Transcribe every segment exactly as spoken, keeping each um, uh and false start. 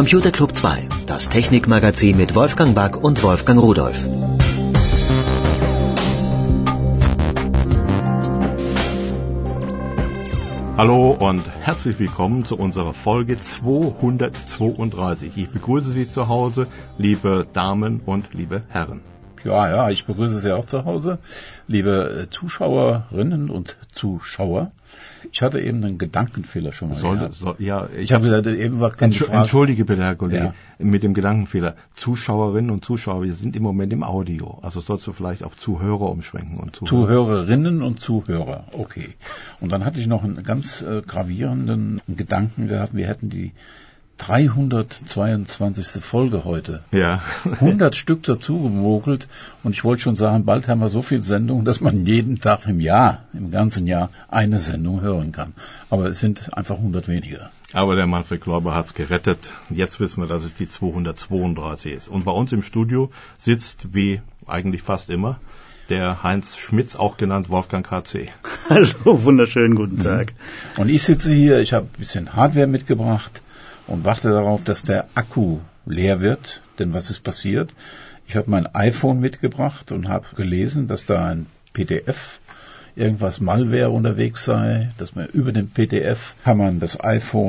Computer Club zwei, das Technikmagazin mit Wolfgang Back und Wolfgang Rudolph. Hallo und herzlich willkommen zu unserer Folge zweihundertzweiunddreißig. Ich begrüße Sie zu Hause, liebe Damen und liebe Herren. Ja, ja, ich begrüße Sie auch zu Hause, liebe Zuschauerinnen und Zuschauer. Ich hatte eben einen Gedankenfehler schon mal Sollte, soll, ja, ich, ich habe gesagt, eben war keine Entsch- Frage. Entschuldige bitte, Herr Kollege, Ja. mit dem Gedankenfehler. Zuschauerinnen und Zuschauer, wir sind im Moment im Audio. Also sollst du vielleicht auf Zuhörer umschwenken. und Zuhörer. Zuhörerinnen und Zuhörer, okay. Und dann hatte ich noch einen ganz äh, gravierenden Gedanken gehabt, wir hätten die dreihundertzweiundzwanzigste Folge heute. Ja. hundert Stück dazu gemogelt und ich wollte schon sagen, bald haben wir so viel Sendungen, dass man jeden Tag im Jahr, im ganzen Jahr, eine Sendung hören kann. Aber es sind einfach hundert weniger. Aber der Manfred Gläuber hat's gerettet. Jetzt wissen wir, dass es die zweihundertzweiunddreißig ist. Und bei uns im Studio sitzt, wie eigentlich fast immer, der Heinz Schmitz, auch genannt Wolfgang K C. Hallo, wunderschönen guten Tag. Und ich sitze hier, ich habe ein bisschen Hardware mitgebracht und warte darauf, dass der Akku leer wird. Denn was ist passiert? Ich habe mein iPhone mitgebracht und habe gelesen, dass da ein P D F, irgendwas Malware unterwegs sei, dass man über den P D F kann man das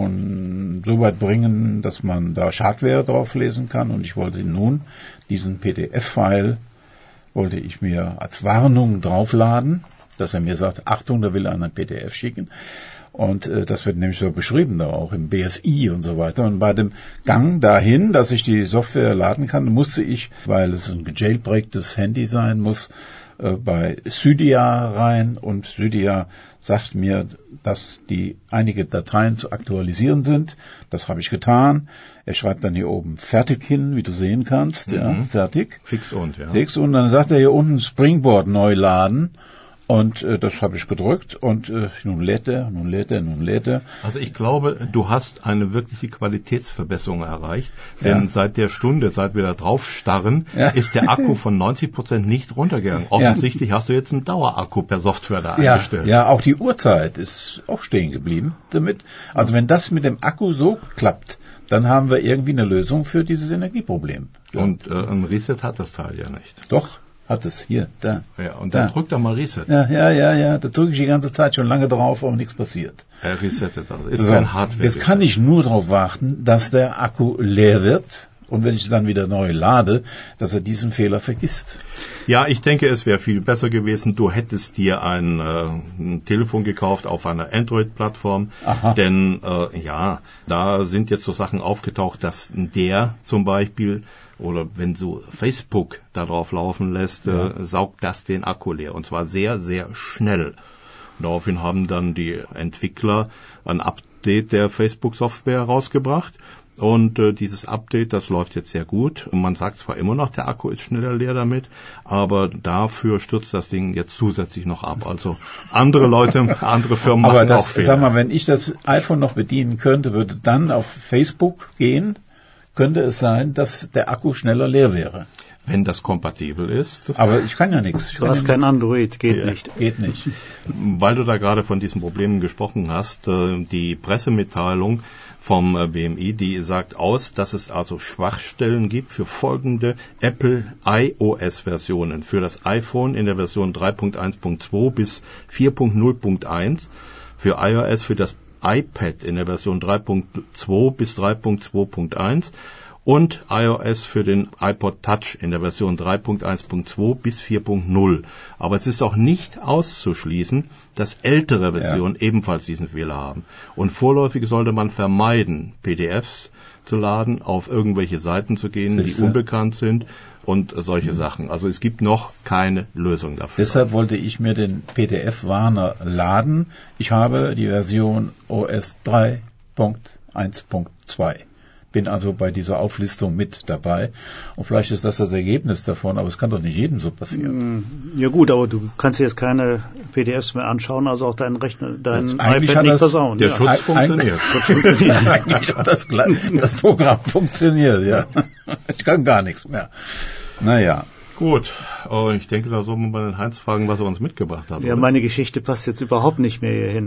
iPhone so weit bringen, dass man da Schadware drauf lesen kann. Und ich wollte nun diesen P D F-File, wollte ich mir als Warnung draufladen, dass er mir sagt, Achtung, da will er einen P D F schicken. Und äh, das wird nämlich so beschrieben da auch im B S I und so weiter. Und bei dem Gang dahin, dass ich die Software laden kann, musste ich, weil es ein gejailbreaktes Handy sein muss, äh, bei Cydia rein. Und Cydia sagt mir, dass die einige Dateien zu aktualisieren sind. Das habe ich getan. Er schreibt dann hier oben fertig hin, wie du sehen kannst. Mhm. Ja, fertig. Fix und, ja. Fix und dann sagt er hier unten Springboard neu laden. Und äh, das habe ich gedrückt und äh, nun lädt er, nun lädt er, nun lädt er. Also ich glaube, du hast eine wirkliche Qualitätsverbesserung erreicht, denn Ja. seit der Stunde, seit wir da drauf starren, Ja. ist der Akku von neunzig Prozent nicht runtergegangen. Offensichtlich hast du jetzt einen Dauerakku per Software da Ja, eingestellt. ja, auch die Uhrzeit ist auch stehen geblieben damit. Also wenn das mit dem Akku so klappt, dann haben wir irgendwie eine Lösung für dieses Energieproblem. Und äh, ein Reset hat das Teil ja nicht. Doch, hat es, hier, da. Ja, und dann Ja. drück doch mal Reset. Ja, ja, ja, ja, da drücke ich die ganze Zeit schon lange drauf, aber nichts passiert. Er resettet das. Ist So, ein Hardware. jetzt kann ich nur darauf warten, dass der Akku leer wird und wenn ich dann wieder neu lade, dass er diesen Fehler vergisst. Ja, ich denke, es wäre viel besser gewesen, du hättest dir ein, äh, ein Telefon gekauft auf einer Android-Plattform, Aha. denn äh, ja, da sind jetzt so Sachen aufgetaucht, dass der zum Beispiel, oder wenn du Facebook da drauf laufen lässt, ja. äh, saugt das den Akku leer und zwar sehr, sehr schnell. Daraufhin haben dann die Entwickler ein Update der Facebook-Software rausgebracht. Und äh, dieses Update, das läuft jetzt sehr gut. Und man sagt zwar immer noch, der Akku ist schneller leer damit, aber dafür stürzt das Ding jetzt zusätzlich noch ab. Also andere Leute, andere Firmen aber machen das, auch Fehler. Sag mal, wenn ich das iPhone noch bedienen könnte, würde dann auf Facebook gehen, könnte es sein, dass der Akku schneller leer wäre. Wenn das kompatibel ist. Aber ich kann ja nichts. Ich Du kann hast ja kein Android, geht Ja. nicht. Geht nicht. Weil du da gerade von diesen Problemen gesprochen hast, äh, die Pressemitteilung vom äh, B M I, die sagt aus, dass es also Schwachstellen gibt für folgende Apple iOS-Versionen. Für das iPhone in der Version drei Punkt eins Punkt zwei bis vier Punkt null Punkt eins, für iOS für das iPad in der Version drei Punkt zwei bis drei Punkt zwei Punkt eins und iOS für den iPod Touch in der Version drei Punkt eins Punkt zwei bis vier Punkt null. Aber es ist auch nicht auszuschließen, dass ältere Versionen ja. ebenfalls diesen Fehler haben. Und vorläufig sollte man vermeiden, P D Fs zu laden, auf irgendwelche Seiten zu gehen, Siehste? die unbekannt sind und solche mhm. Sachen. Also es gibt noch keine Lösung dafür. Deshalb wollte ich mir den P D F-Warner laden. Ich habe die Version O S drei Punkt eins Punkt zwei. Bin also bei dieser Auflistung mit dabei. Und vielleicht ist das das Ergebnis davon, aber es kann doch nicht jedem so passieren. Ja gut, aber du kannst jetzt keine P D Fs mehr anschauen, also auch deinen Rechner, dein Eigentlich iPad nicht das, versauen. Der ja. Schutz funktioniert. Schutz funktioniert. Eigentlich hat das, das Programm funktioniert, ja. Ich kann gar nichts mehr. Naja. Gut, oh, ich denke, da soll man mal den Heinz fragen, was er uns mitgebracht hat. Ja, oder? meine Geschichte passt jetzt überhaupt nicht mehr hierhin.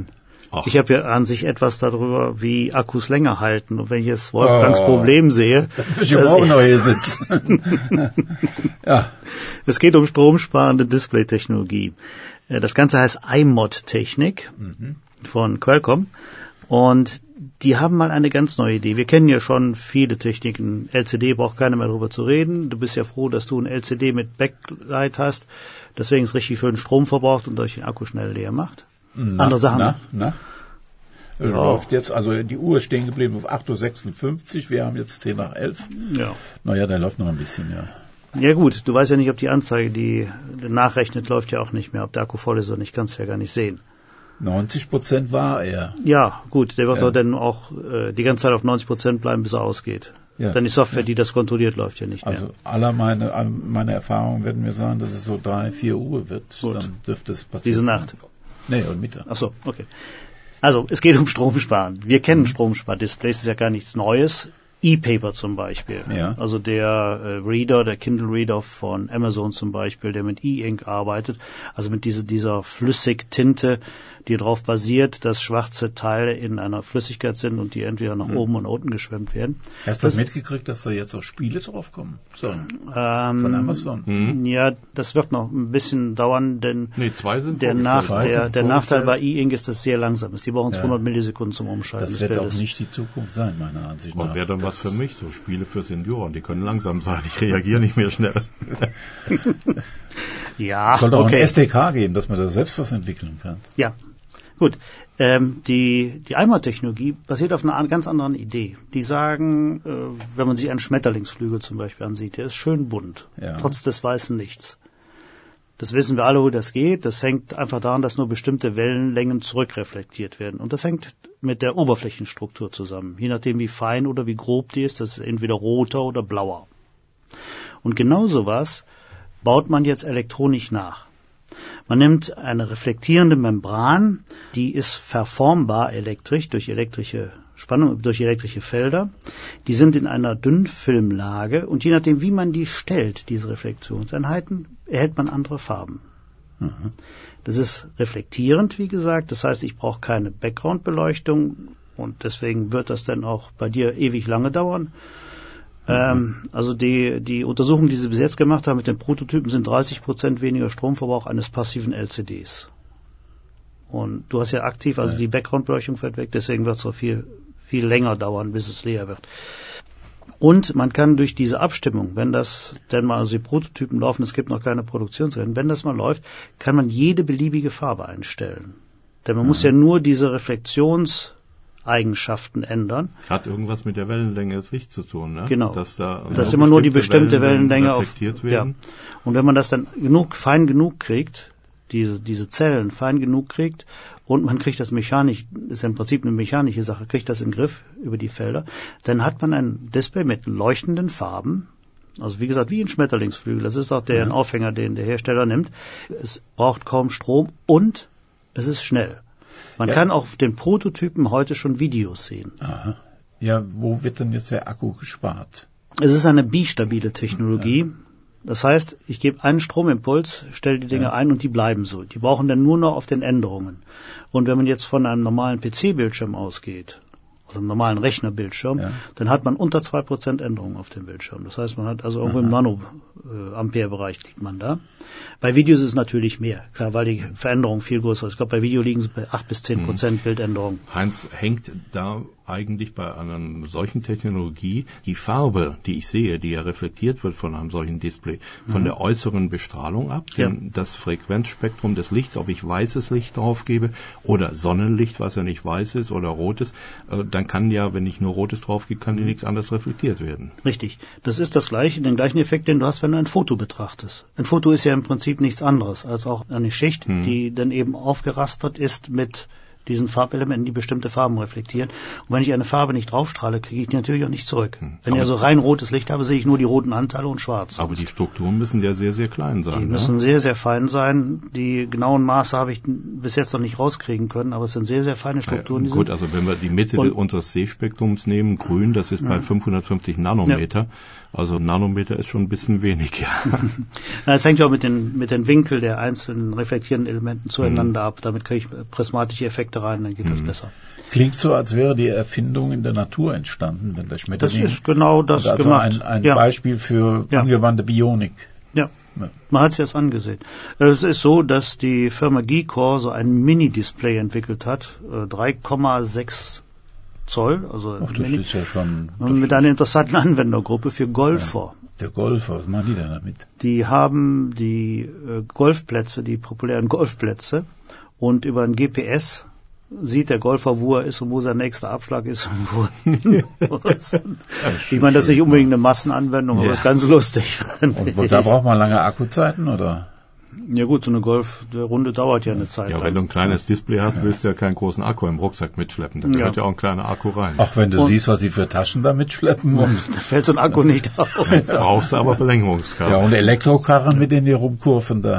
Ach. Ich habe ja an sich etwas darüber, wie Akkus länger halten. Und wenn ich jetzt Wolfgangs oh. Problem sehe... Dann muss ich auch noch hier sitzen. Ja. Es geht um stromsparende Display-Technologie. Das Ganze heißt I M O D-Technik mhm. von Qualcomm. Und die haben mal eine ganz neue Idee. Wir kennen ja schon viele Techniken. L C D braucht keiner mehr darüber zu reden. Du bist ja froh, dass du ein L C D mit Backlight hast. Deswegen ist richtig schön Strom verbraucht und euch den Akku schnell leer macht. Na, Andere Sachen. Na, na. Ja. Läuft jetzt, also die Uhr ist stehen geblieben auf acht Uhr sechsundfünfzig. Wir haben jetzt zehn nach elf. Ja. Naja, der läuft noch ein bisschen, ja. Ja gut, du weißt ja nicht, ob die Anzeige, die nachrechnet, läuft ja auch nicht mehr. Ob der Akku voll ist oder nicht, kannst du ja gar nicht sehen. neunzig Prozent war er. Ja, gut, der wird ja. doch dann auch äh, die ganze Zeit auf neunzig Prozent bleiben, bis er ausgeht. Ja. Denn die Software, die das kontrolliert, läuft ja nicht mehr. Also aller meine, all meine Erfahrungen werden mir sagen, dass es so drei, vier Uhr wird. Gut. Dann dürfte es passieren. Diese Nacht? Nee, und Mittag. Ach so, okay. Also, es geht um Stromsparen. Wir kennen mhm. Stromspardisplays, das ist ja gar nichts Neues. E-Paper zum Beispiel. Ja. Also der äh, Reader, der Kindle Reader von Amazon zum Beispiel, der mit E-Ink arbeitet, also mit diese, dieser Flüssigtinte, die darauf basiert, dass schwarze Teile in einer Flüssigkeit sind und die entweder nach mhm. oben und unten geschwemmt werden. Hast du das mitgekriegt, dass da jetzt auch Spiele draufkommen sollen? Ähm, von Amazon? Mhm. Ja, das wird noch ein bisschen dauern, denn nee, zwei sind der, nach, zwei der, sind der Nachteil bei E-Ink ist, dass es sehr langsam ist. Die brauchen ja. zweihundert Millisekunden zum Umschalten. Das wird auch nicht die Zukunft sein, meiner Ansicht nach. Und wäre dann was für mich, so Spiele für Senioren, die können langsam sein, ich reagiere nicht mehr schnell. Ja, es soll doch okay. ein S D K geben, dass man da selbst was entwickeln kann. Ja, gut. Ähm, die die I M O D-Technologie basiert auf einer ganz anderen Idee. Die sagen, äh, wenn man sich einen Schmetterlingsflügel zum Beispiel ansieht, der ist schön bunt, ja. trotz des weißen Lichts. Das wissen wir alle, wo das geht. Das hängt einfach daran, dass nur bestimmte Wellenlängen zurückreflektiert werden. Und das hängt mit der Oberflächenstruktur zusammen. Je nachdem, wie fein oder wie grob die ist, das ist entweder roter oder blauer. Und genau sowas baut man jetzt elektronisch nach. Man nimmt eine reflektierende Membran, die ist verformbar elektrisch durch elektrische Spannung, durch elektrische Felder. Die sind in einer Dünnfilmlage und je nachdem, wie man die stellt, diese Reflexionseinheiten, erhält man andere Farben. Mhm. Das ist reflektierend, wie gesagt. Das heißt, ich brauche keine Background-Beleuchtung und deswegen wird das dann auch bei dir ewig lange dauern. Ähm, also die, die Untersuchungen, die sie bis jetzt gemacht haben mit den Prototypen, sind dreißig Prozent weniger Stromverbrauch eines passiven L C Ds. Und du hast ja aktiv, also die Background-Beleuchtung fällt weg, deswegen wird es auch viel, viel länger dauern, bis es leer wird. Und man kann durch diese Abstimmung, wenn das denn mal, also die Prototypen laufen, es gibt noch keine Produktionsrennen, wenn das mal läuft, kann man jede beliebige Farbe einstellen. Denn man mhm. muss ja nur diese Reflexions Eigenschaften ändern. Hat irgendwas mit der Wellenlänge des Lichts zu tun, ne? Genau. Dass da das ist immer nur die bestimmte Wellenlänge reflektiert auf. Werden. Ja. Und wenn man das dann genug, fein genug kriegt, diese, diese Zellen fein genug kriegt und man kriegt das mechanisch, ist ja im Prinzip eine mechanische Sache, kriegt das in den Griff über die Felder, dann hat man ein Display mit leuchtenden Farben. Also wie gesagt, wie ein Schmetterlingsflügel. Das ist auch der mhm. Aufhänger, den der Hersteller nimmt. Es braucht kaum Strom und es ist schnell. Man ja. kann auf den Prototypen heute schon Videos sehen. Aha. Ja, wo wird denn jetzt der Akku gespart? Es ist eine bistabile Technologie. Ja. Das heißt, ich gebe einen Stromimpuls, stelle die Dinge ja. ein und die bleiben so. Die brauchen dann nur noch auf den Änderungen. Und wenn man jetzt von einem normalen P C-Bildschirm ausgeht, also einem normalen Rechnerbildschirm, ja. dann hat man unter zwei Prozent Änderungen auf dem Bildschirm. Das heißt, man hat also irgendwo Aha. im Nano-Ampere-Bereich liegt man da. Bei Videos ist es natürlich mehr, klar, weil die Veränderung viel größer ist. Ich glaube, bei Video liegen sie bei acht bis zehn Prozent Bildänderung. Heinz, hängt da eigentlich bei einer solchen Technologie die Farbe, die ich sehe, die ja reflektiert wird von einem solchen Display, von mhm. der äußeren Bestrahlung ab? Ja. Das Frequenzspektrum des Lichts, ob ich weißes Licht drauf gebe oder Sonnenlicht, was ja nicht weiß ist, oder rotes, dann kann ja, wenn ich nur rotes drauf gebe, kann ja nichts anderes reflektiert werden. Richtig. Das ist das gleiche, den gleichen Effekt, den du hast, wenn du ein Foto betrachtest. Ein Foto ist ja im Prinzip nichts anderes als auch eine Schicht, hm. die dann eben aufgerastert ist mit diesen Farbelementen, die bestimmte Farben reflektieren. Und wenn ich eine Farbe nicht draufstrahle, kriege ich die natürlich auch nicht zurück. Hm. Wenn aber ich also rein rotes Licht habe, sehe ich nur die roten Anteile und schwarz. Aber die Strukturen müssen ja sehr, sehr klein sein. Die ne? müssen sehr, sehr fein sein. Die genauen Maße habe ich bis jetzt noch nicht rauskriegen können, aber es sind sehr, sehr feine Strukturen. Ja, gut, also wenn wir die Mitte und, unseres Sehspektrums nehmen, grün, das ist ja. bei fünfhundertfünfzig Nanometer. Ja. Also Nanometer ist schon ein bisschen wenig, ja. Es hängt ja auch mit den, mit den Winkel der einzelnen reflektierenden Elementen zueinander mhm. ab. Damit kriege ich prismatische Effekte Extrakte rein, dann geht mhm. das besser. Klingt so, als wäre die Erfindung in der Natur entstanden, wenn der Schmetterling... Das ist genau das also gemacht. ein, ein ja. Beispiel für ja. angewandte Bionik. Ja. ja, man hat es jetzt angesehen. Es ist so, dass die Firma Geekor so ein Mini-Display entwickelt hat, drei Komma sechs Zoll, also Ach, das Mini, ist ja schon mit einer interessanten Anwendergruppe für Golfer. Ja. Der Golfer, was machen die denn damit? Die haben die äh, Golfplätze, die populären Golfplätze, und über ein G P S sieht der Golfer, wo er ist und wo sein nächster Abschlag ist und wo ist. Ich meine, das ist nicht unbedingt eine Massenanwendung, aber ja. ist ganz lustig. Und da braucht man lange Akkuzeiten, oder? Ja gut, so eine Golf-Runde dauert ja eine Zeit Ja, lang. wenn du ein kleines Display hast, willst du ja keinen großen Akku im Rucksack mitschleppen. Da gehört ja, ja auch ein kleiner Akku rein. Ach, wenn du und siehst, was sie für Taschen da mitschleppen. Und da fällt so ein Akku nicht auf. Ja, brauchst du aber Verlängerungskabel. Ja, und Elektrokarren, mit denen die rumkurven da.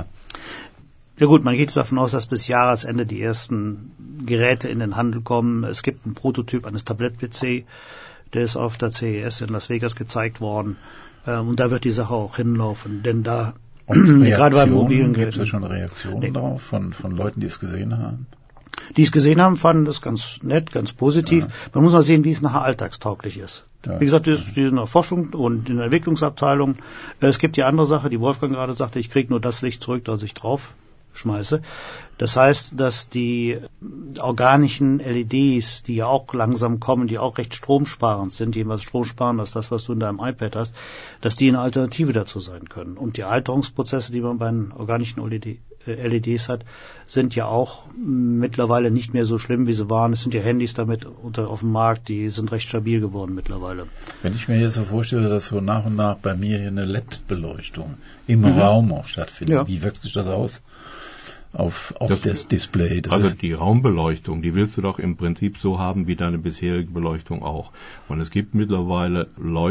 Ja gut, man geht jetzt davon aus, dass bis Jahresende die ersten Geräte in den Handel kommen. Es gibt einen Prototyp eines Tablet-P C, der ist auf der C E S in Las Vegas gezeigt worden. Und da wird die Sache auch hinlaufen, denn da Und gerade bei mobilen Geräten. Gibt es da schon Reaktionen nee. drauf von, von Leuten, die es gesehen haben? Die es gesehen haben, fanden das ganz nett, ganz positiv. Ja. Man muss mal sehen, wie es nachher alltagstauglich ist. Ja. Wie gesagt, die ist in der Forschung und in der Entwicklungsabteilung. Es gibt die andere Sache, die Wolfgang gerade sagte, ich kriege nur das Licht zurück, das ich drauf schmeiße. Das heißt, dass die organischen L E Ds, die ja auch langsam kommen, die auch recht stromsparend sind, jedenfalls stromsparender als das, was du in deinem iPad hast, dass die eine Alternative dazu sein können. Und die Alterungsprozesse, die man bei den organischen L E Ds hat, sind ja auch mittlerweile nicht mehr so schlimm, wie sie waren. Es sind ja Handys damit unter, auf dem Markt, die sind recht stabil geworden mittlerweile. Wenn ich mir jetzt so vorstelle, dass so nach und nach bei mir hier eine L E D-Beleuchtung im mhm. Raum auch stattfindet, ja. wie wirkt sich das aus? Auf, auf das, das Display. Das also die Raumbeleuchtung, die willst du doch im Prinzip so haben wie deine bisherige Beleuchtung auch. Und es gibt mittlerweile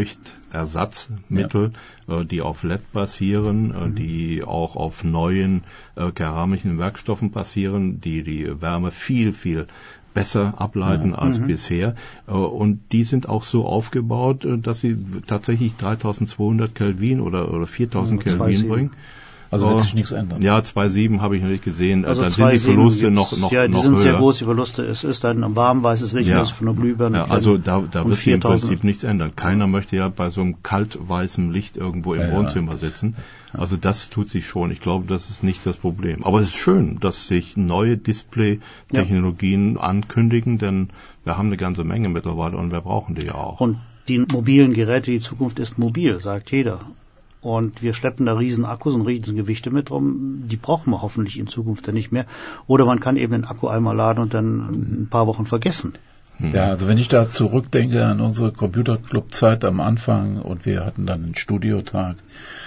Leuchtersatzmittel, ja. äh, die auf L E D basieren, äh, mhm. die auch auf neuen äh, keramischen Werkstoffen basieren, die die Wärme viel, viel besser ableiten ja. als mhm. bisher. Äh, und die sind auch so aufgebaut, äh, dass sie tatsächlich dreitausendzweihundert Kelvin oder, oder viertausend Kelvin bringen. Also wird sich nichts ändern. Ja, zwei Komma sieben habe ich noch nicht gesehen. Also dann sind die Verluste noch, noch, ja, die noch sind höher. sehr groß, die Verluste. Es ist ein warmweißes Licht, ja. das von der Glühbirne. Ja, also da, da wird sich im Prinzip nichts ändern. Keiner möchte ja bei so einem kaltweißen Licht irgendwo im ja, Wohnzimmer ja. sitzen. Also das tut sich schon. Ich glaube, das ist nicht das Problem. Aber es ist schön, dass sich neue Display-Technologien ja. ankündigen, denn wir haben eine ganze Menge mittlerweile und wir brauchen die ja auch. Und die mobilen Geräte, die Zukunft ist mobil, sagt jeder. Und wir schleppen da riesen Akkus und riesen Gewichte mit rum. Die brauchen wir hoffentlich in Zukunft dann nicht mehr. Oder man kann eben den Akku einmal laden und dann ein paar Wochen vergessen. Ja, also wenn ich da zurückdenke an unsere Computerclub-Zeit am Anfang und wir hatten dann einen Studiotag,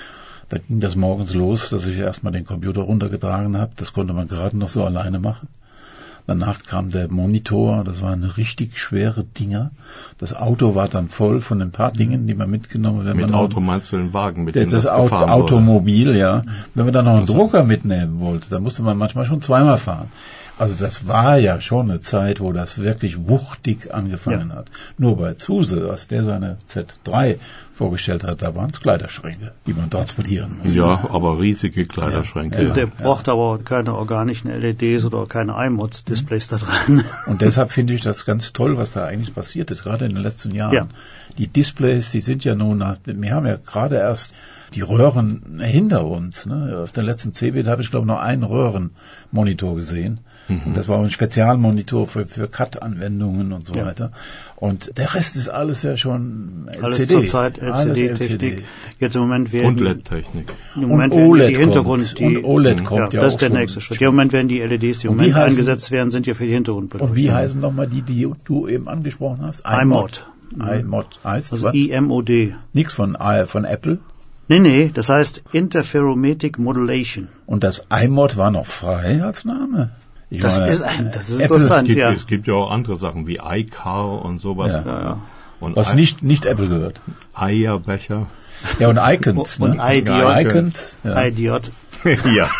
da ging das morgens los, dass ich erstmal den Computer runtergetragen habe. Das konnte man gerade noch so alleine machen. Danach kam der Monitor, das waren richtig schwere Dinger. Das Auto war dann voll von den paar Dingen, die man mitgenommen hat. Mit Auto meinst du den Wagen, mit dem das, das das gefahren Automobil, wurde. Ja. Wenn man dann noch einen Drucker mitnehmen wollte, dann musste man manchmal schon zweimal fahren. Also das war ja schon eine Zeit, wo das wirklich wuchtig angefangen ja. hat. Nur bei Zuse, als der seine Z drei vorgestellt hat, da waren es Kleiderschränke, die man transportieren musste. Ja, aber riesige Kleiderschränke. Ja, ja. Der ja. braucht aber keine organischen L E Ds oder keine I M O D-Displays da dran. Und deshalb finde ich das ganz toll, was da eigentlich passiert ist, gerade in den letzten Jahren. Ja. Die Displays, die sind ja nun, nach, wir haben ja gerade erst die Röhren hinter uns. Ne? Auf den letzten C eBIT habe ich, glaube ich, noch einen Röhrenmonitor gesehen. Mhm. Und das war ein Spezialmonitor für, für C A T-Anwendungen und so ja. weiter. Und der Rest ist alles ja schon L C D. Alles zurzeit L C D-Technik. Jetzt im Moment werden und L E D-Technik. Im Moment und O L E D die Hintergrund, kommt. Die, und O L E D kommt ja, ja das auch ist der nächste Schritt. Ja, im Moment werden die L E Ds, die im Moment heißen, eingesetzt werden, sind ja für die Hintergrundbeleuchtung. Und wie heißen nochmal die, die du eben angesprochen hast? I M O D. I M O D heißt also was? I M O D. Nichts von, von Apple? Nee, nee, das heißt Interferometric Modulation. Und das I M O D war noch frei als Name? Ich das, meine, ist ein, das ist interessant, es gibt, ja. Es gibt ja auch andere Sachen wie iCar und sowas. Ja. Ja, ja. Und was I- nicht, nicht Apple gehört. Eierbecher. Ja, und Icons. Und, ne? und Idiot. Icons. Ja. Idiot. ja.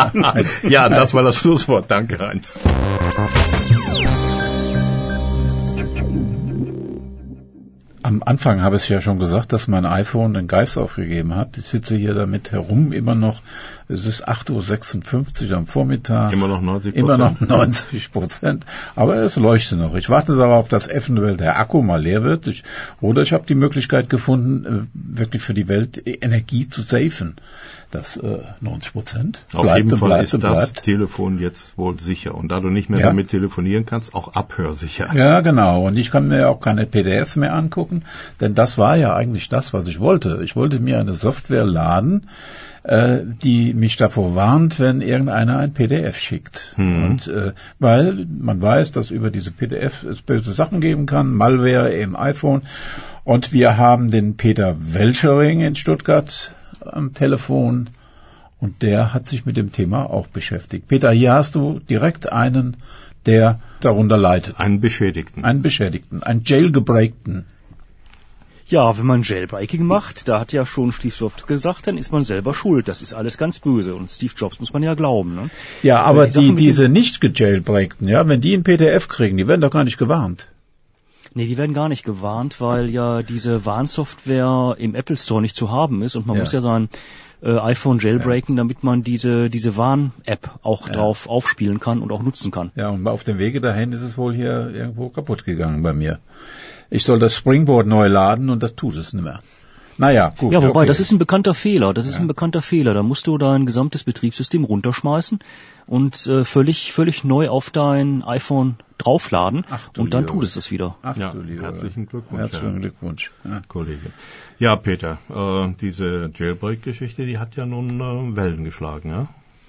ja, das war das Schlusswort. Danke, Heinz. Am Anfang habe ich ja schon gesagt, dass mein iPhone den Geist aufgegeben hat. Ich sitze hier damit herum immer noch Es ist acht Uhr sechsundfünfzig am Vormittag. Immer noch neunzig Prozent. Immer noch neunzig Prozent. Aber es leuchtet noch. Ich warte darauf, dass eventuell der Akku mal leer wird. Ich, oder ich habe die Möglichkeit gefunden, wirklich für die Welt Energie zu safen. Das äh, neunzig Prozent. Auf jeden Fall ist das Telefon jetzt wohl sicher. Und da du nicht mehr ja. damit telefonieren kannst, auch abhörsicher. Ja, genau. Und ich kann mir auch keine P D Fs mehr angucken, denn das war ja eigentlich das, was ich wollte. Ich wollte mir eine Software laden, äh, die mich davor warnt, wenn irgendeiner ein P D F schickt. Mhm. Und äh, weil man weiß, dass über diese P D F es böse Sachen geben kann, Malware im iPhone. Und wir haben den Peter Welschering in Stuttgart am Telefon und der hat sich mit dem Thema auch beschäftigt. Peter, hier hast du direkt einen, der darunter leidet. Einen Beschädigten. Einen Beschädigten, einen Jailgebreakten. Ja, wenn man Jailbreaking macht, da hat ja schon Steve Jobs gesagt, dann ist man selber schuld. Das ist alles ganz böse. Und Steve Jobs muss man ja glauben. Ne? Ja, aber die, die diese nicht gejailbreakten, ja, wenn die ein P D F kriegen, die werden doch gar nicht gewarnt. Nee, die werden gar nicht gewarnt, weil ja diese Warnsoftware im Apple Store nicht zu haben ist und man ja. muss ja sein äh, iPhone jailbreaken, ja. damit man diese diese Warn-App auch ja. drauf aufspielen kann und auch nutzen kann. Ja, und auf dem Wege dahin ist es wohl hier irgendwo kaputt gegangen bei mir. Ich soll das Springboard neu laden und das tut es nicht mehr. Naja, gut. Ja, wobei, okay. das ist ein bekannter Fehler. Das ist ja. ein bekannter Fehler. Da musst du dein gesamtes Betriebssystem runterschmeißen und äh, völlig völlig neu auf dein iPhone draufladen. Ach, und dann tut es das wieder. Ach, ja, du herzlichen Glückwunsch. Herzlichen Glückwunsch, ja. Kollege. Ja, Peter, äh, diese Jailbreak-Geschichte, die hat ja nun äh, Wellen geschlagen, ja?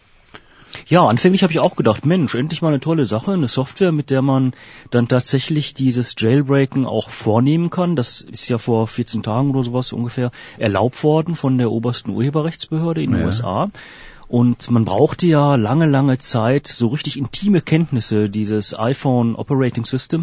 Ja, anfänglich habe ich auch gedacht, Mensch, endlich mal eine tolle Sache, eine Software, mit der man dann tatsächlich dieses Jailbreaken auch vornehmen kann. Das ist ja vor vierzehn Tagen oder sowas ungefähr erlaubt worden von der obersten Urheberrechtsbehörde in den ja. U S A. Und man brauchte ja lange, lange Zeit so richtig intime Kenntnisse dieses iPhone Operating System,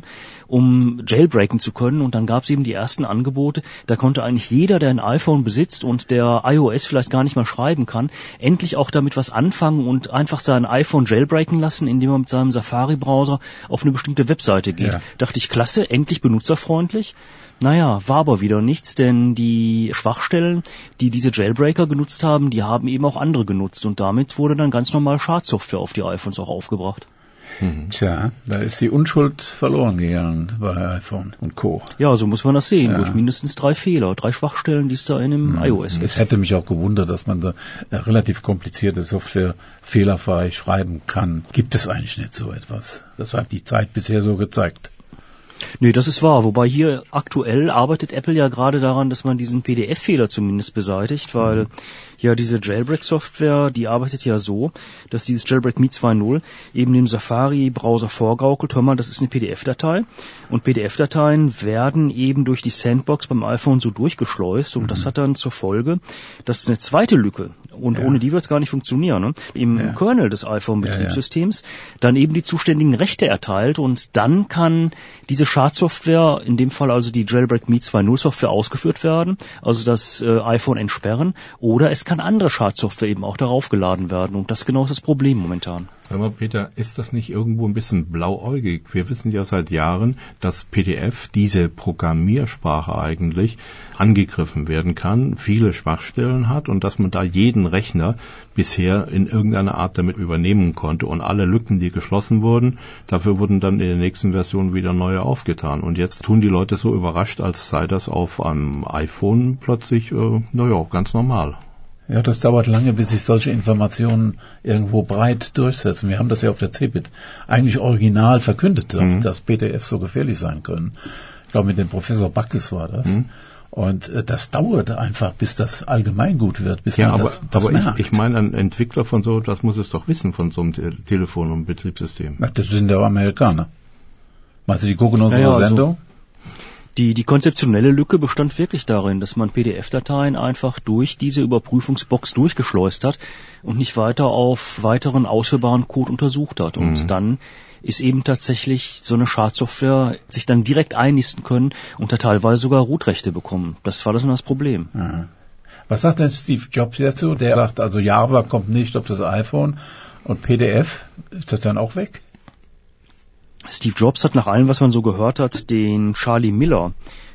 um jailbreaken zu können. Und dann gab es eben die ersten Angebote. Da konnte eigentlich jeder, der ein iPhone besitzt und der iOS vielleicht gar nicht mal schreiben kann, endlich auch damit was anfangen und einfach sein iPhone jailbreaken lassen, indem er mit seinem Safari-Browser auf eine bestimmte Webseite geht. Ja. Dachte ich, klasse, endlich benutzerfreundlich. Naja, war aber wieder nichts, denn die Schwachstellen, die diese Jailbreaker genutzt haben, die haben eben auch andere genutzt und damit wurde dann ganz normal Schadsoftware auf die iPhones auch aufgebracht. Mhm. Tja, da ist die Unschuld verloren gegangen bei iPhone und Co. Ja, so muss man das sehen, ja. durch mindestens drei Fehler, drei Schwachstellen, die es da in dem mhm. iOS gibt. Es hätte mich auch gewundert, dass man da relativ komplizierte Software fehlerfrei schreiben kann. Gibt es eigentlich nicht so etwas. Das hat die Zeit bisher so gezeigt. Nee, das ist wahr. Wobei hier aktuell arbeitet Apple ja gerade daran, dass man diesen P D F-Fehler zumindest beseitigt, weil ja diese Jailbreak-Software, die arbeitet ja so, dass dieses Jailbreak Me zwei Punkt null eben dem Safari-Browser vorgaukelt, hör mal, das ist eine P D F-Datei und P D F-Dateien werden eben durch die Sandbox beim iPhone so durchgeschleust und mhm. das hat dann zur Folge, dass eine zweite Lücke, und ja. ohne die wird es gar nicht funktionieren, ne, im ja. Kernel des iPhone-Betriebssystems ja, ja. dann eben die zuständigen Rechte erteilt und dann kann diese Schadsoftware, in dem Fall also die Jailbreak Me zwei Punkt null Software ausgeführt werden, also das äh, iPhone entsperren, oder es kann andere Schadsoftware eben auch darauf geladen werden und das genau ist das Problem momentan. Sag mal, Peter, ist das nicht irgendwo ein bisschen blauäugig? Wir wissen ja seit Jahren, dass P D F, diese Programmiersprache eigentlich, angegriffen werden kann, viele Schwachstellen hat und dass man da jeden Rechner bisher in irgendeiner Art damit übernehmen konnte und alle Lücken, die geschlossen wurden, dafür wurden dann in der nächsten Version wieder neue aufgetan. Und jetzt tun die Leute so überrascht, als sei das auf einem iPhone plötzlich, äh, naja, ganz normal. Ja, das dauert lange, bis sich solche Informationen irgendwo breit durchsetzen. Wir haben das ja auf der C eBIT eigentlich original verkündet, mhm. dass P D F so gefährlich sein können. Ich glaube, mit dem Professor Backes war das. Mhm. Und äh, das dauert einfach, bis das allgemeingut wird, bis ja, man aber, das, das aber merkt. Ich, ich meine, ein Entwickler von so, das muss es doch wissen, von so einem Te- Telefon und Betriebssystem. Na, das sind ja Amerikaner. Meinst du, die gucken unsere ja, ja, Sendung? Also Die, die konzeptionelle Lücke bestand wirklich darin, dass man P D F-Dateien einfach durch diese Überprüfungsbox durchgeschleust hat und nicht weiter auf weiteren ausführbaren Code untersucht hat. Und mhm. dann ist eben tatsächlich so eine Schadsoftware sich dann direkt einnisten können und da teilweise sogar Root-Rechte bekommen. Das war das nur das Problem. Mhm. Was sagt denn Steve Jobs dazu? Der sagt, also Java kommt nicht auf das iPhone und P D F, ist das dann auch weg? Steve Jobs hat nach allem, was man so gehört hat, den Charlie Miller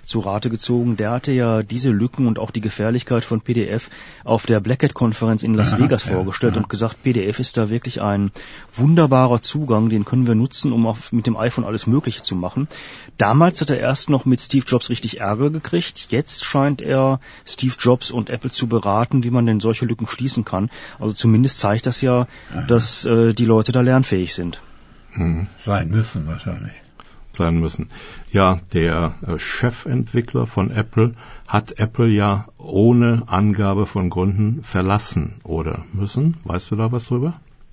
zu Rate gezogen. Der hatte ja diese Lücken und auch die Gefährlichkeit von P D F auf der Black Hat-Konferenz in Las Vegas ja, vorgestellt ja. und gesagt, P D F ist da wirklich ein wunderbarer Zugang, den können wir nutzen, um auf, mit dem iPhone alles Mögliche zu machen. Damals hat er erst noch mit Steve Jobs richtig Ärger gekriegt. Jetzt scheint er Steve Jobs und Apple zu beraten, wie man denn solche Lücken schließen kann. Also zumindest zeigt das ja, Aha. dass äh, die Leute da lernfähig sind. Hm. Sein müssen wahrscheinlich. Sein müssen. Ja, der äh, Chefentwickler von Apple hat Apple ja ohne Angabe von Gründen verlassen oder müssen. Weißt du da was drüber?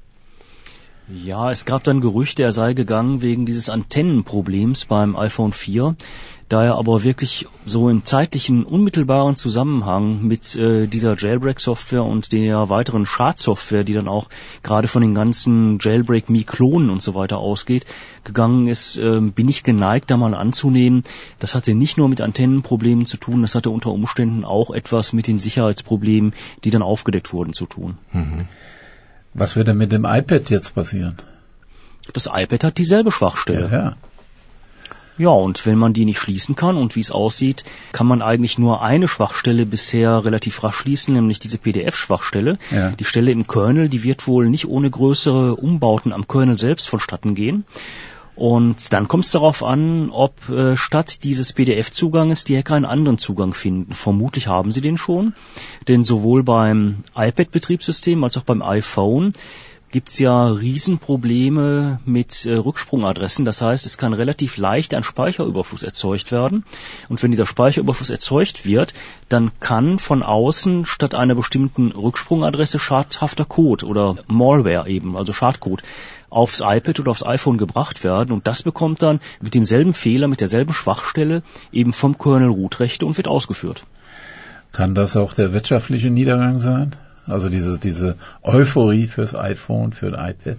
Ja, es gab dann Gerüchte, er sei gegangen wegen dieses Antennenproblems beim iPhone vier. Da er aber wirklich so im zeitlichen, unmittelbaren Zusammenhang mit äh, dieser Jailbreak-Software und der weiteren Schadsoftware, die dann auch gerade von den ganzen Jailbreak-Me-Klonen und so weiter ausgeht, gegangen ist, äh, bin ich geneigt, da mal anzunehmen. Das hatte nicht nur mit Antennenproblemen zu tun, das hatte unter Umständen auch etwas mit den Sicherheitsproblemen, die dann aufgedeckt wurden, zu tun. Mhm. Was wird denn mit dem iPad jetzt passieren? Das iPad hat dieselbe Schwachstelle. Ja, ja. Ja, und wenn man die nicht schließen kann und wie es aussieht, kann man eigentlich nur eine Schwachstelle bisher relativ rasch schließen, nämlich diese P D F-Schwachstelle. Ja. Die Stelle im Kernel, die wird wohl nicht ohne größere Umbauten am Kernel selbst vonstatten gehen. Und dann kommt es darauf an, ob äh, statt dieses P D F-Zuganges die Hacker einen anderen Zugang finden. Vermutlich haben sie den schon, denn sowohl beim iPad-Betriebssystem als auch beim iPhone gibt's ja Riesenprobleme mit äh, Rücksprungadressen. Das heißt, es kann relativ leicht ein Speicherüberfluss erzeugt werden. Und wenn dieser Speicherüberfluss erzeugt wird, dann kann von außen statt einer bestimmten Rücksprungadresse schadhafter Code oder Malware eben, also Schadcode, aufs iPad oder aufs iPhone gebracht werden. Und das bekommt dann mit demselben Fehler, mit derselben Schwachstelle eben vom Kernel Root-Rechte und wird ausgeführt. Kann das auch der wirtschaftliche Niedergang sein? Also diese, diese Euphorie fürs iPhone, für ein iPad?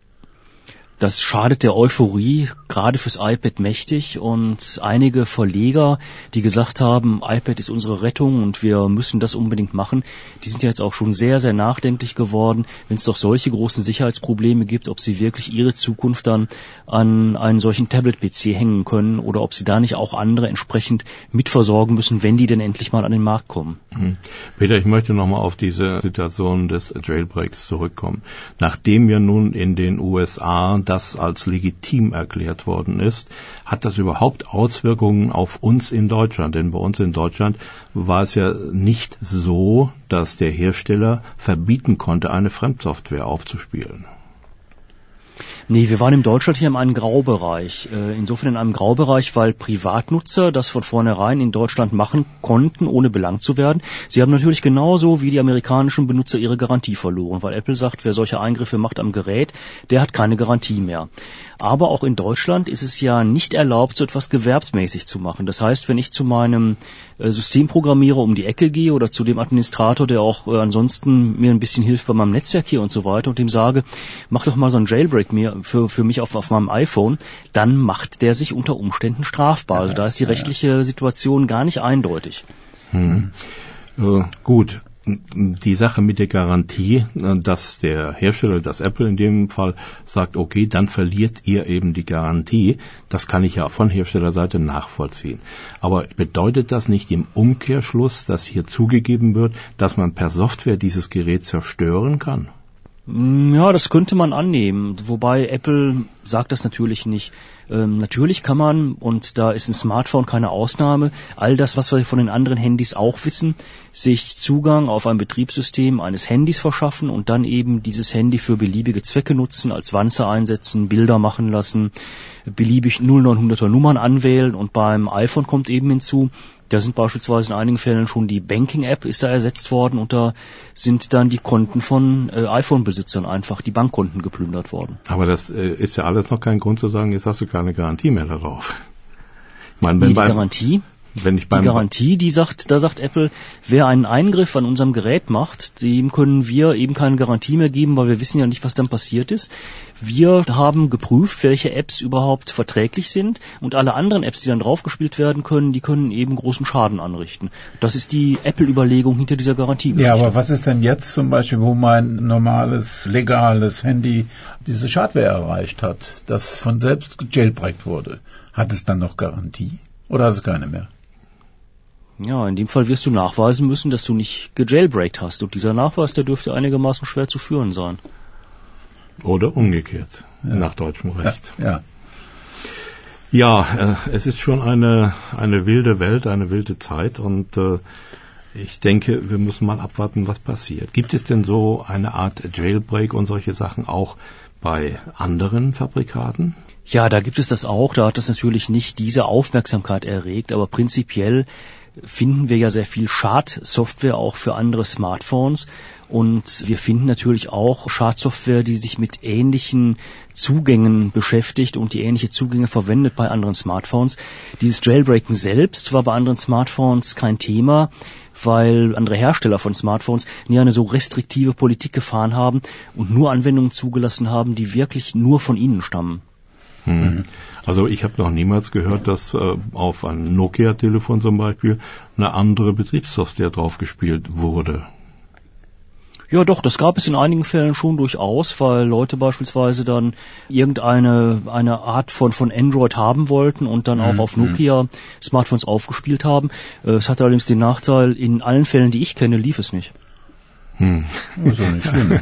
Das schadet der Euphorie gerade fürs iPad mächtig und einige Verleger, die gesagt haben, iPad ist unsere Rettung und wir müssen das unbedingt machen, die sind ja jetzt auch schon sehr, sehr nachdenklich geworden, wenn es doch solche großen Sicherheitsprobleme gibt, ob sie wirklich ihre Zukunft dann an einen solchen Tablet-P C hängen können oder ob sie da nicht auch andere entsprechend mitversorgen müssen, wenn die denn endlich mal an den Markt kommen. Mhm. Peter, ich möchte nochmal auf diese Situation des Jailbreaks zurückkommen. Nachdem wir nun in den U S A das als legitim erklärt worden ist, hat das überhaupt Auswirkungen auf uns in Deutschland? Denn bei uns in Deutschland war es ja nicht so, dass der Hersteller verbieten konnte, eine Fremdsoftware aufzuspielen. Nee, wir waren in Deutschland hier in einem Graubereich. Insofern in einem Graubereich, weil Privatnutzer das von vornherein in Deutschland machen konnten, ohne belangt zu werden. Sie haben natürlich genauso wie die amerikanischen Benutzer ihre Garantie verloren, weil Apple sagt, wer solche Eingriffe macht am Gerät, der hat keine Garantie mehr. Aber auch in Deutschland ist es ja nicht erlaubt, so etwas gewerbsmäßig zu machen. Das heißt, wenn ich zu meinem äh, Systemprogrammierer um die Ecke gehe oder zu dem Administrator, der auch äh, ansonsten mir ein bisschen hilft bei meinem Netzwerk hier und so weiter und dem sage, mach doch mal so ein Jailbreak mir für, für mich auf, auf meinem iPhone, dann macht der sich unter Umständen strafbar. Also da ist die rechtliche Situation gar nicht eindeutig. Hm. Äh, gut. Die Sache mit der Garantie, dass der Hersteller, dass Apple in dem Fall sagt, okay, dann verliert ihr eben die Garantie, das kann ich ja von Herstellerseite nachvollziehen. Aber bedeutet das nicht im Umkehrschluss, dass hier zugegeben wird, dass man per Software dieses Gerät zerstören kann? Ja, das könnte man annehmen, wobei Apple sagt das natürlich nicht. Ähm, natürlich kann man, und da ist ein Smartphone keine Ausnahme, all das, was wir von den anderen Handys auch wissen, sich Zugang auf ein Betriebssystem eines Handys verschaffen und dann eben dieses Handy für beliebige Zwecke nutzen, als Wanze einsetzen, Bilder machen lassen, beliebig null neunhunderter Nummern anwählen und beim iPhone kommt eben hinzu, da sind beispielsweise in einigen Fällen schon die Banking-App ist da ersetzt worden und da sind dann die Konten von äh, iPhone-Besitzern einfach, die Bankkonten geplündert worden. Aber das äh, ist ja alles noch kein Grund zu sagen, jetzt hast du keine Garantie mehr darauf. Ich meine, wenn nee, die beim, Garantie? Wenn ich beim die Garantie, die sagt, da sagt Apple, wer einen Eingriff an unserem Gerät macht, dem können wir eben keine Garantie mehr geben, weil wir wissen ja nicht, was dann passiert ist. Wir haben geprüft, welche Apps überhaupt verträglich sind und alle anderen Apps, die dann draufgespielt werden können, die können eben großen Schaden anrichten. Das ist die Apple-Überlegung hinter dieser Garantie. Ja, aber was ist denn jetzt zum Beispiel, wo mein normales, legales Handy diese Schadware erreicht hat, das von selbst gejailbreakt wurde? Hat es dann noch Garantie oder hat es keine mehr? Ja, in dem Fall wirst du nachweisen müssen, dass du nicht gejailbreakt hast. Und dieser Nachweis, der dürfte einigermaßen schwer zu führen sein. Oder umgekehrt, ja. nach deutschem Recht. Ja, ja. Ja, äh, es ist schon eine, eine wilde Welt, eine wilde Zeit und äh, ich denke, wir müssen mal abwarten, was passiert. Gibt es denn so eine Art Jailbreak und solche Sachen auch bei anderen Fabrikaten? Ja, da gibt es das auch. Da hat das natürlich nicht diese Aufmerksamkeit erregt, aber prinzipiell finden wir ja sehr viel Schadsoftware auch für andere Smartphones und wir finden natürlich auch Schadsoftware, die sich mit ähnlichen Zugängen beschäftigt und die ähnliche Zugänge verwendet bei anderen Smartphones. Dieses Jailbreaken selbst war bei anderen Smartphones kein Thema, weil andere Hersteller von Smartphones nie eine so restriktive Politik gefahren haben und nur Anwendungen zugelassen haben, die wirklich nur von ihnen stammen. Hm. Also ich habe noch niemals gehört, dass äh, auf ein Nokia-Telefon zum Beispiel eine andere Betriebssoftware draufgespielt wurde. Ja doch, das gab es in einigen Fällen schon durchaus, weil Leute beispielsweise dann irgendeine eine Art von von Android haben wollten und dann auch mhm. auf Nokia-Smartphones aufgespielt haben. Es hatte allerdings den Nachteil, in allen Fällen, die ich kenne, lief es nicht. Hm. Das ist doch nicht schlimm.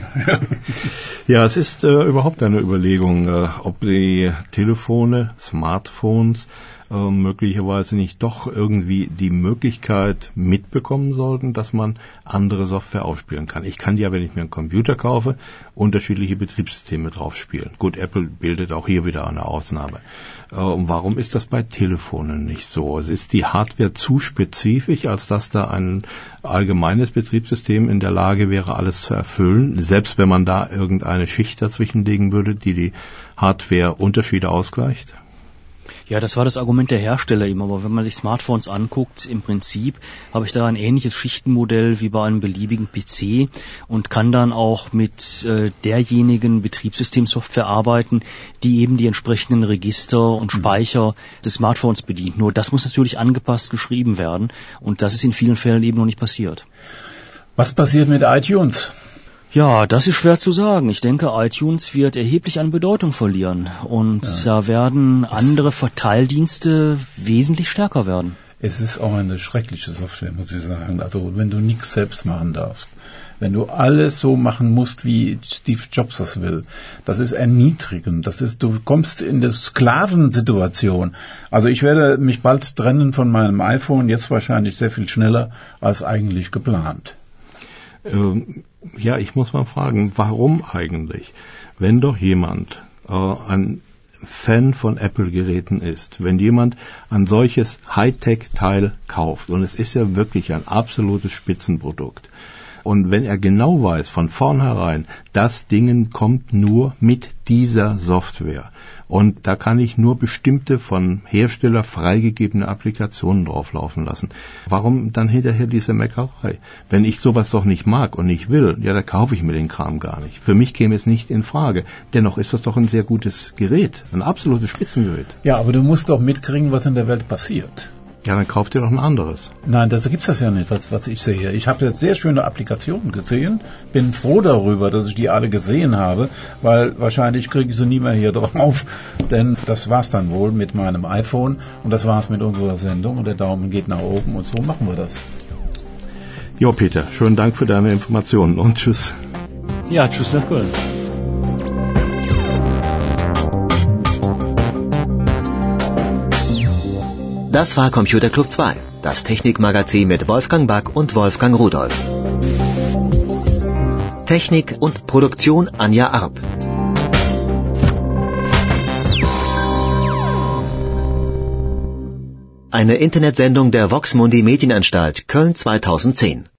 Ja, es ist äh, überhaupt eine Überlegung, äh, ob die Telefone, Smartphones äh, möglicherweise nicht doch irgendwie die Möglichkeit mitbekommen sollten, dass man andere Software aufspielen kann. Ich kann ja, wenn ich mir einen Computer kaufe, unterschiedliche Betriebssysteme draufspielen. Gut, Apple bildet auch hier wieder eine Ausnahme. Äh, und warum ist das bei Telefonen nicht so? Es ist die Hardware zu spezifisch, als dass da ein allgemeines Betriebssystem in der Lage wäre, alles zu erfüllen, selbst wenn man da irgendeine Schicht dazwischen legen würde, die die Hardware-Unterschiede ausgleicht? Ja, das war das Argument der Hersteller eben, aber wenn man sich Smartphones anguckt, im Prinzip habe ich da ein ähnliches Schichtenmodell wie bei einem beliebigen P C und kann dann auch mit äh, derjenigen Betriebssystemsoftware arbeiten, die eben die entsprechenden Register und Speicher des Smartphones bedient. Nur das muss natürlich angepasst geschrieben werden und das ist in vielen Fällen eben noch nicht passiert. Was passiert mit iTunes? Ja, das ist schwer zu sagen. Ich denke, iTunes wird erheblich an Bedeutung verlieren und ja. da werden andere Verteildienste wesentlich stärker werden. Es ist auch eine schreckliche Software, muss ich sagen. Also wenn du nichts selbst machen darfst, wenn du alles so machen musst, wie Steve Jobs das will, das ist erniedrigend. Das ist, du kommst in eine Sklavensituation. Also ich werde mich bald trennen von meinem iPhone, jetzt wahrscheinlich sehr viel schneller als eigentlich geplant. Ähm, ja, ich muss mal fragen, warum eigentlich? Wenn doch jemand äh, ein Fan von Apple-Geräten ist, wenn jemand ein solches Hightech-Teil kauft, und es ist ja wirklich ein absolutes Spitzenprodukt, und wenn er genau weiß, von vornherein, das Ding kommt nur mit dieser Software und da kann ich nur bestimmte von Hersteller freigegebene Applikationen drauflaufen lassen. Warum dann hinterher diese Meckerei? Wenn ich sowas doch nicht mag und nicht will, ja, da kaufe ich mir den Kram gar nicht. Für mich käme es nicht in Frage. Dennoch ist das doch ein sehr gutes Gerät, ein absolutes Spitzengerät. Ja, aber du musst doch mitkriegen, was in der Welt passiert. Ja, dann kauft ihr doch ein anderes. Nein, das gibt's das ja nicht, was, was ich sehe. Ich habe jetzt sehr schöne Applikationen gesehen, bin froh darüber, dass ich die alle gesehen habe, weil wahrscheinlich kriege ich sie nie mehr hier drauf, denn das war's dann wohl mit meinem iPhone und das war's mit unserer Sendung und der Daumen geht nach oben und so machen wir das. Jo, Peter, schönen Dank für deine Informationen und tschüss. Ja, tschüss nach Köln. Das war Computer Club zwei, das Technikmagazin mit Wolfgang Back und Wolfgang Rudolf. Technik und Produktion Anja Arp. Eine Internetsendung der Vox Mundi Medienanstalt Köln zweitausendzehn.